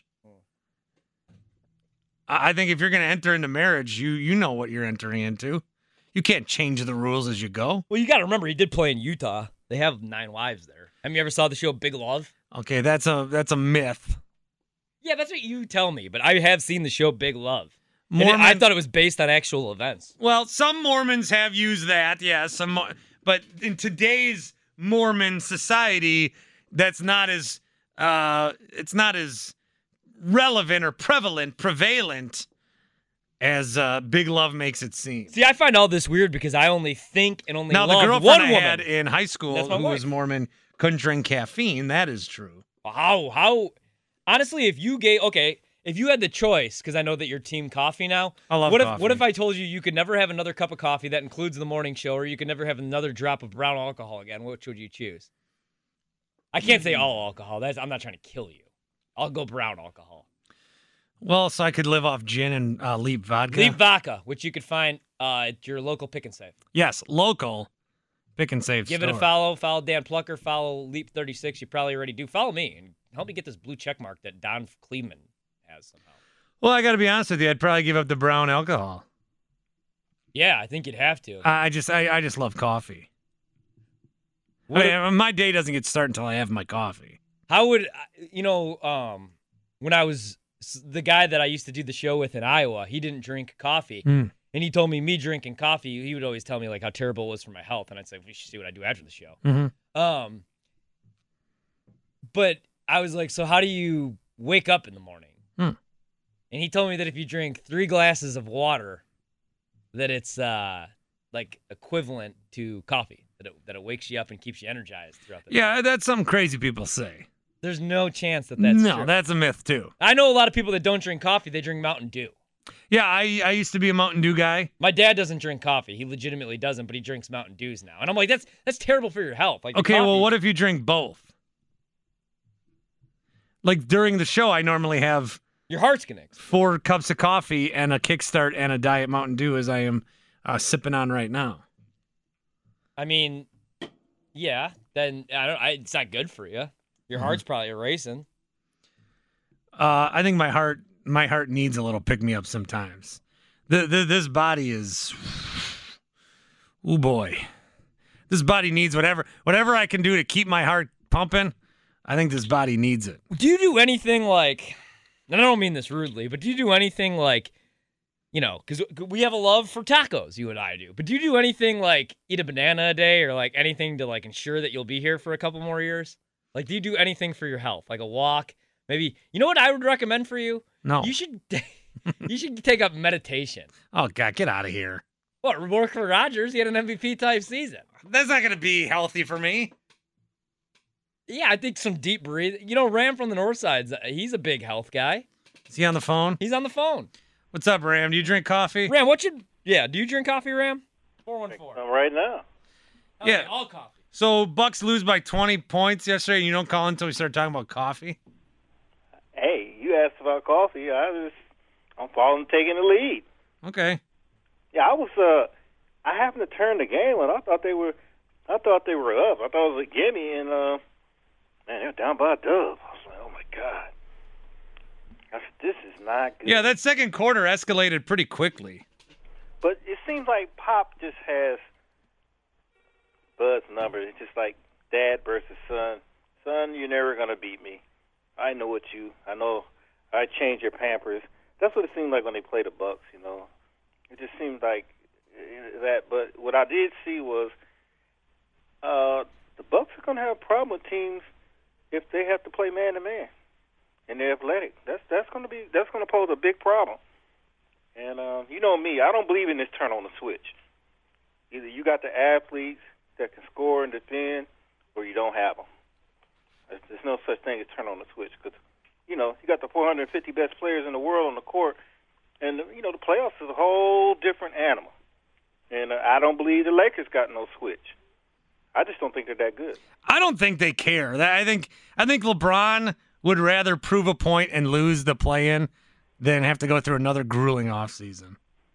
I think if you're going to enter into marriage, you know what you're entering into. You can't change the rules as you go. Well, you got to remember, he did play in Utah. They have 9 wives there. Have you ever saw the show Big Love? Okay, that's a myth. Yeah, that's what you tell me, but I have seen the show Big Love. I thought it was based on actual events. Well, some Mormons have used that, yes. But in today's Mormon society, that's not as it's not as relevant or prevalent as Big Love makes it seem. See, I find all this weird because I only think and only love the girlfriend one I woman. had in high school who was Mormon couldn't drink caffeine. That is true. How? Honestly, if you had the choice, because I know that you're team coffee now. I love coffee. What if I told you could never have another cup of coffee that includes the morning show, or you could never have another drop of brown alcohol again? Which would you choose? I can't say all alcohol. I'm not trying to kill you. I'll go brown alcohol. Well, so I could live off gin and Leap vodka. Leap vodka, which you could find at your local Pick and Save. Yes, local Pick and Save Give store. it a follow. Follow Dan Plucker. Follow Leap 36. You probably already do. Follow me and help me get this blue check mark that Don Kleeman has somehow. Well, I got to be honest with you. I'd probably give up the brown alcohol. Yeah, I think you'd have to. I just love coffee. My day doesn't get started until I have my coffee. How would when I was the guy that I used to do the show with in Iowa, he didn't drink coffee. And he told me drinking coffee, he would always tell me like how terrible it was for my health. And I'd say, we should see what I do after the show. Mm-hmm. But I was like, so how do you wake up in the morning? And he told me that if you drink 3 glasses of water, that it's like equivalent to coffee, that it wakes you up and keeps you energized throughout the day. Yeah, that's something crazy people say. There's no chance that that's true. No, that's a myth too. I know a lot of people that don't drink coffee, they drink Mountain Dew. Yeah, I used to be a Mountain Dew guy. My dad doesn't drink coffee. He legitimately doesn't, but he drinks Mountain Dews now. And I'm like, that's terrible for your health. Like, okay, well, what if you drink both? Like during the show, I normally have your heart's gonna explode. 4 cups of coffee and a Kickstart and a Diet Mountain Dew as I am sipping on right now. I mean, yeah, then it's not good for you. Your heart's probably racing. I think my heart needs a little pick me up sometimes. This body is, oh boy, this body needs whatever I can do to keep my heart pumping. I think this body needs it. Do you do anything like, and I don't mean this rudely, but do you do anything like, because we have a love for tacos, you and I do, but do you do anything like eat a banana a day or like anything to like ensure that you'll be here for a couple more years? Like, do you do anything for your health? Like a walk? Maybe, you know what I would recommend for you? No. You should take up meditation. Oh, God, get out of here. What, work for Rodgers? He had an MVP type season. That's not going to be healthy for me. Yeah, I think some deep breathing. Ram from the north side, he's a big health guy. Is he on the phone? He's on the phone. What's up, Ram? Do you drink coffee? Ram, do you drink coffee, Ram? 414. Right now. Okay, all coffee. So Bucks lose by 20 points yesterday, and you don't call until we start talking about coffee? Hey, you asked about coffee. I'm taking the lead. Okay. Yeah, I happened to turn the game on. I thought they were up. I thought it was a gimme, and man, they were down by a dub. I was like, oh my God. I said, this is not good. Yeah, that second quarter escalated pretty quickly. But it seems like Pop just has Bud's number. It's just like dad versus son. Son, you're never going to beat me. I know I change your Pampers. That's what it seemed like when they played the Bucks, It just seemed like that. But what I did see was the Bucks are going to have a problem with teams if they have to play man-to-man. And they're athletic. That's going to pose a big problem. And you know me, I don't believe in this turn on the switch. Either you got the athletes that can score and defend, or you don't have them. There's no such thing as turn on the switch because you got the 450 best players in the world on the court, and the playoffs is a whole different animal. And I don't believe the Lakers got no switch. I just don't think they're that good. I don't think they care. I think LeBron would rather prove a point and lose the play-in than have to go through another grueling offseason.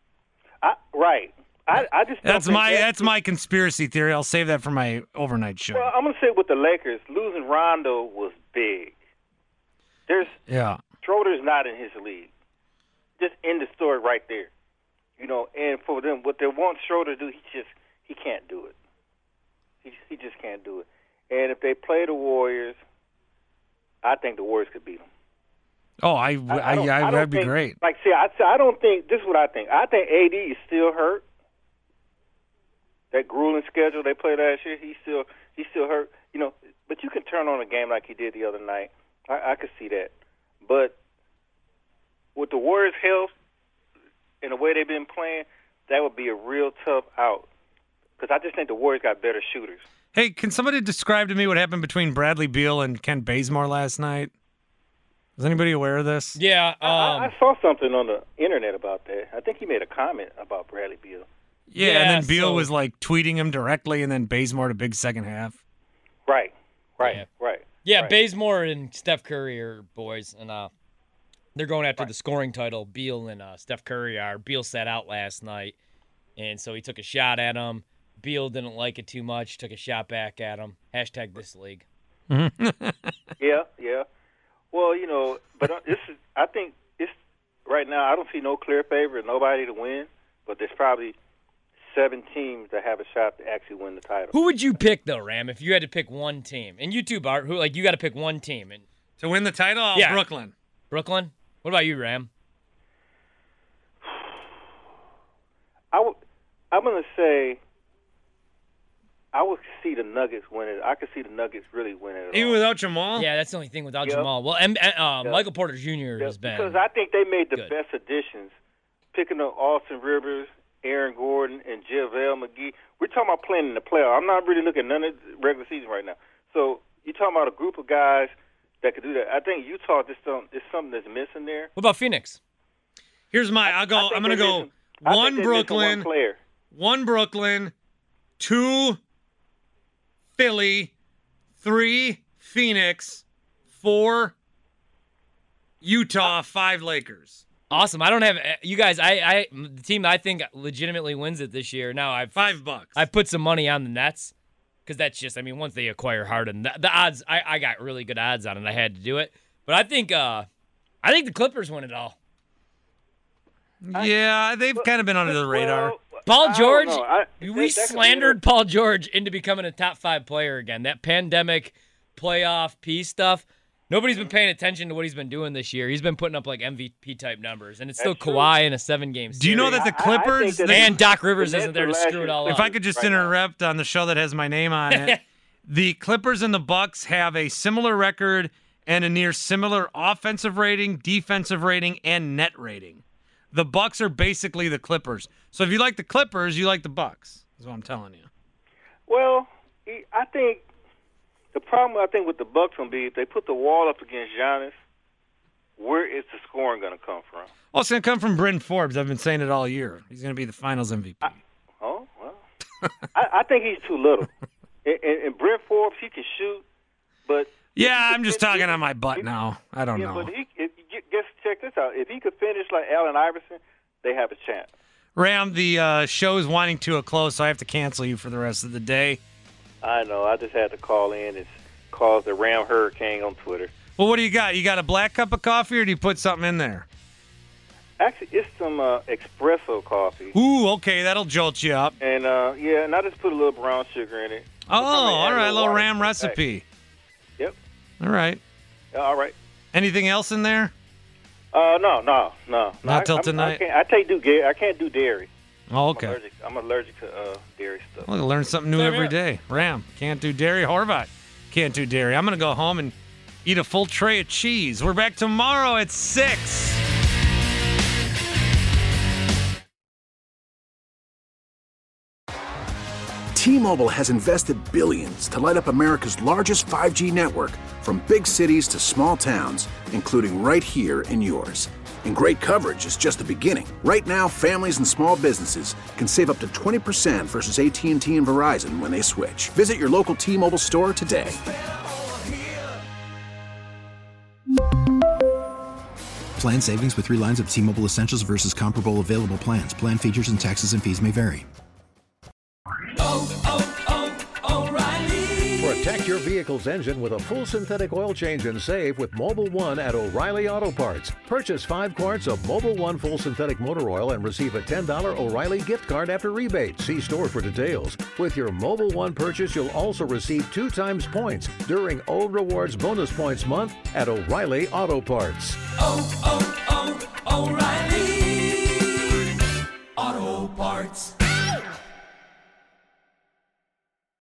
Right. I just don't that's my conspiracy theory. I'll save that for my overnight show. Well, I'm going to say with the Lakers, losing Rondo was big. Schroeder's not in his league. Just end the story right there. And for them, what they want Schroeder to do, he can't do it. He just can't do it. And if they play the Warriors, I think the Warriors could beat them. Oh, that'd be great. I don't think this is what I think. I think AD is still hurt. That grueling schedule they played last year, he's still hurt. But you can turn on a game like he did the other night. I could see that. But with the Warriors' health and the way they've been playing, that would be a real tough out. Because I just think the Warriors got better shooters. Hey, can somebody describe to me what happened between Bradley Beal and Kent Bazemore last night? Is anybody aware of this? Yeah. I saw something on the internet about that. I think he made a comment about Bradley Beal. Yeah, and then Beal was like tweeting him directly, and then Bazemore had a big second half. Right. Yeah, Bazemore and Steph Curry are boys, and they're going after the scoring title. Beal and Steph Curry are. Beal sat out last night, and so he took a shot at him. Beal didn't like it too much, took a shot back at him. # this league. Yeah. Well, but I think it's right now. I don't see no clear favorite, nobody to win, but there's probably 7 teams that have a shot to actually win the title. Who would you pick though, Ram? If you had to pick one team, and you too, Bart. You got to pick one team and to win the title? Brooklyn. Brooklyn. What about you, Ram? I'm going to say I would see the Nuggets win it. I could see the Nuggets really win it. Even without Jamal? Yeah, that's the only thing without Jamal. Well, Michael Porter Jr. has been because I think they made the good. best additions, picking up Austin Rivers, Aaron Gordon, and JaVale McGee. We're talking about playing in the playoffs. I'm not really looking at none of the regular season right now. So you're talking about a group of guys that could do that. I think Utah is something that's missing there. What about Phoenix? Here's I'm going to go one Brooklyn, 2 Philly, 3 Phoenix, 4 Utah, 5 Lakers. Awesome. I don't have you guys. The team I think legitimately wins it this year. Now I've $5. I put some money on the Nets because that's just. I mean, once they acquire Harden, the odds. I got really good odds on it. I had to do it, but I think the Clippers win it all. Yeah, they've kind of been under the radar. Paul George, we slandered Paul George into becoming a top 5 player again. That pandemic playoff peace stuff. Nobody's been paying attention to what he's been doing this year. He's been putting up like MVP type numbers, and it's still Kawhi in a 7-game series. Do you know that the Clippers and Doc Rivers isn't there to screw it all up? If I could just interrupt on the show that has my name on it, the Clippers and the Bucks have a similar record and a near similar offensive rating, defensive rating, and net rating. The Bucks are basically the Clippers. So if you like the Clippers, you like the Bucks, is what I'm telling you. Well, I think the problem with the Bucks will be if they put the wall up against Giannis, where is the scoring going to come from? Well, it's going to come from Bryn Forbes. I've been saying it all year. He's going to be the Finals MVP. I think he's too little. And Bryn Forbes, he can shoot, but I'm just talking on my butt now. I don't know. But check this out. If he could finish like Allen Iverson, they have a chance. Ram, the show is winding to a close, so I have to cancel you for the rest of the day. I know. I just had to call in and cause the Ram Hurricane on Twitter. Well, what do you got? You got a black cup of coffee, or do you put something in there? Actually, it's some espresso coffee. Ooh, okay, that'll jolt you up. And, and I just put a little brown sugar in it. Oh, all right, a little Ram recipe. Yep. All right. All right. Anything else in there? No. Not till tonight? I can't do dairy. Oh, okay. I'm allergic to dairy stuff. Well, you learn something new every day. Ram, can't do dairy. Horvat, can't do dairy. I'm going to go home and eat a full tray of cheese. We're back tomorrow at 6. T-Mobile has invested billions to light up America's largest 5G network, from big cities to small towns, including right here in yours. And great coverage is just the beginning. Right now, families and small businesses can save up to 20% versus AT&T and Verizon when they switch. Visit your local T-Mobile store today. Plan savings with 3 lines of T-Mobile Essentials versus comparable available plans. Plan features and taxes and fees may vary. Protect your vehicle's engine with a full synthetic oil change and save with Mobil 1 at O'Reilly Auto Parts. Purchase 5 quarts of Mobil 1 full synthetic motor oil and receive a $10 O'Reilly gift card after rebate. See store for details. With your Mobil 1 purchase, you'll also receive 2 times points during O Rewards Bonus Points Month at O'Reilly Auto Parts. O'Reilly.